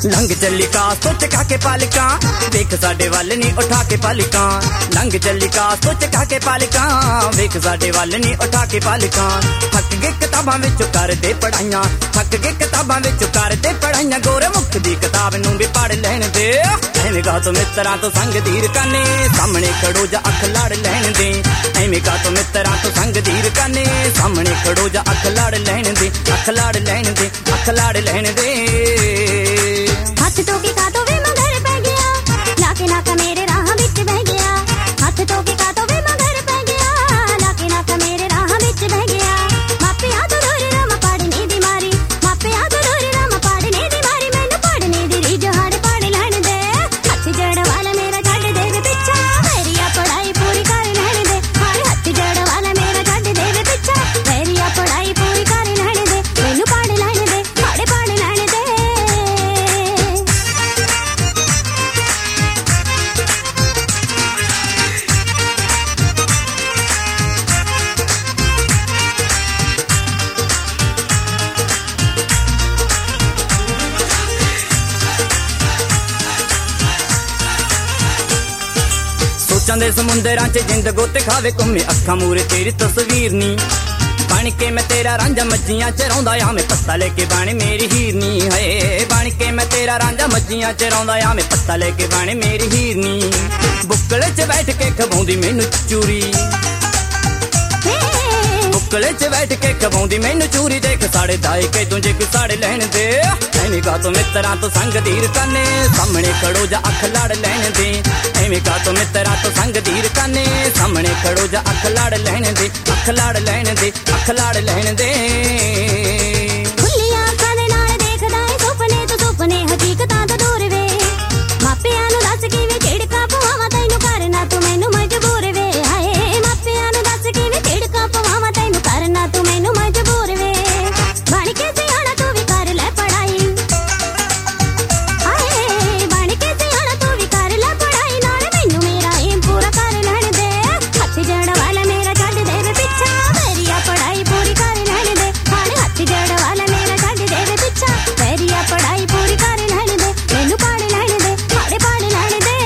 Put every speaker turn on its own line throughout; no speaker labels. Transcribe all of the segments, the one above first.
लंघ चली कास तो चका के पालिका वेख साडे वल नी उठा के पालिका लंघ चली कास तो चका के पालिका वेख साडे वल नी उठा के पालिका थक गए किताबां विचों कर दे पढ़ाइयां थक गए किताबां विचों कर दे पढ़ाइयां गोरमुख दी किताब नूं भी पढ़ लैण दे एवें गा तो मित्रां तो संग धीर काने सामने खड़ो जा अख लड़ लैण दे एवें गा तो मित्रां तो संग धीर काने सामने खड़ो जा अख लड़ लैण दे अख लड़ लैण दे अख लड़ लैण दे
हाथ तो के का तो वे मगर पै गया लाके नाका मेरे राह विच बह गया हाथ तो के का तो वे मगर पै गया लाके नाका मेरे राह विच बह गया मापे आ तो रोरे राम पढ़ने दी मारी मापे आ तो रोरे राम पढ़ने दी मारी मैनू पढ़ने दी री जहाड़ पढ़ लैण दे हाथ जड़ वाला मेरा छड्ड दे वे पिछा मेरी आ पढ़ाई पूरी कर लैण दे हाय हाथ जड़ वाला मेरा छड्ड दे वे पिछा मेरी आ पढ़ाई पूरी कर लैण दे मैनू पढ़ लैण दे पढ़ लैण दे
सोचां दे समुंदरां च जिंद गोते खावे घुमे अखां मूरे तेरी तस्वीर नी बन के मैं तेरा रांझा मज्जियां च रौंदा आ मैं पत्ता लेके बन मेरी हीरनी है बन के मैं तेरा रांझा मज्जियां च रौंदा आ मैं पत्ता लेके बन मेरी हीरनी बुक्कले च बैठ के खवाउंदी मैनू चूरी बुक्कले च बैठ के खवाउंदी मैनू चूरी देख साढ़े दाए के तुझे कोई साढ़े लैण दे एवें गा तो मित्रां तो संग धीर काने सामने खड़ो जा अख लड़ लैण दे एवें गा तो मित्रां तो संग धीर काने सामने खड़ो जा अख लड़ लैण दे अख लड़ लैण दे अख लड़ लैण दे
खुली आंखां दे नाल देखदा ए सुपने तो सुपने हकीकतां तो दूर वे मापियां नूं दस किवें झिड़का पवावां तैनूं करना तू मैनूं मजबूर वे हाय मापियां नूं दस किवें झिड़का पवावां तैनूं करना तू मैनूं मजबूर वे बण के सियाणा तू भी कर लै पढ़ाई हाय बण के सियाणा तू भी कर लै पढ़ाई नाल मैनूं मेरा एम पूरा कर लैण दे हत्थ जड़ वाला मेरा छड्ड दे वे पिछा मेरी आ पढ़ाई पूरी कर लैण दे हाय हत्थ जड़ वाला मेरा छड्ड दे वे पिछा मेरी आ पढ़ाई पूरी कर लैण दे मैनूं पढ़ लैण दे पढ़ लैण दे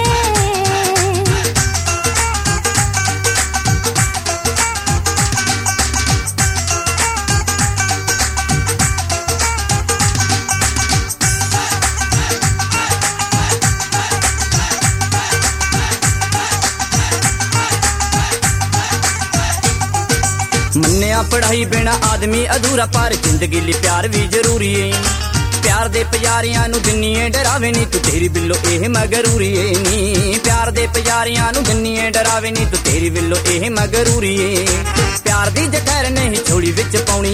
मन्निया पढ़ाई बिना आदमी अधूरा पर जिंदगी ली प्यार भी जरूरी है प्यार दे प्यारियां नू दिन्नीए डरावे नी तू तेरी बिल्लो एह मगरूरी है नी प्यार दे प्यारियां नू दिन्नीए डरावे नी तू तेरी बिल्लो एह मगरूरी है प्यार दी जखैर नहीं छोड़ी विच पाउणी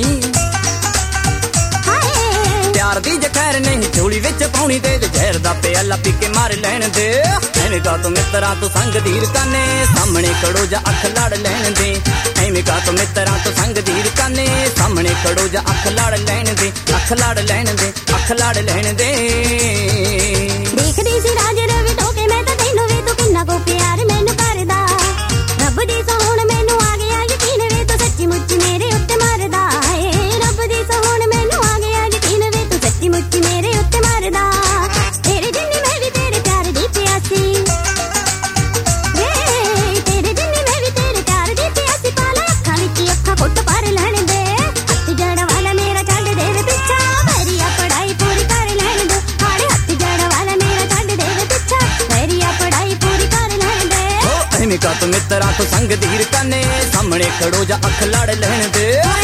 प्यार दी जखैर नहीं झोली विच पाउणी ते जहर दा प्याला पी के मार लैण दे एवें गा तो मित्रां तो संग धीर काने सामने खड़ो जा अख लड़ लैण दे एवें गा तो मित्रां तो संग धीर काने सामने खड़ो जा अख लड़ लैण दे अख लड़ लैण दे अख लड़ लैण दे
देखदी सी राज रवि टोके मैं तां तैनूं वे तू किन्ना को प्यार मैनूं करदा रब दी सोहण मैनूं आ गया यकीन वे तू सच्ची मुच्ची मेरे उत्ते मरदा है रब दी सोहण मैनूं आ गया यकीन वे तू सच्ची मुच्ची मेरे उत्ते मरदा तेरे जिन्नी मैं भी तेरे प्यार दी प्यासी तेरे जिन्नी मैं भी तेरे प्यार दी प्यासी पाला अखां विच अखां घुट भर लैण दे हत्थ जड़ वाला मेरा छड्ड दे वे पिछा मेरी आ पढ़ाई पूरी कर लैण दे हाय हत्थ जड़ वाला मेरा छड्ड दे वे पिछा मेरी आ पढ़ाई पूरी कर लैण दे
एवें गा तो मित्रां तो संग धीर काने सामने खड़ो जा अख लड़ लैण दे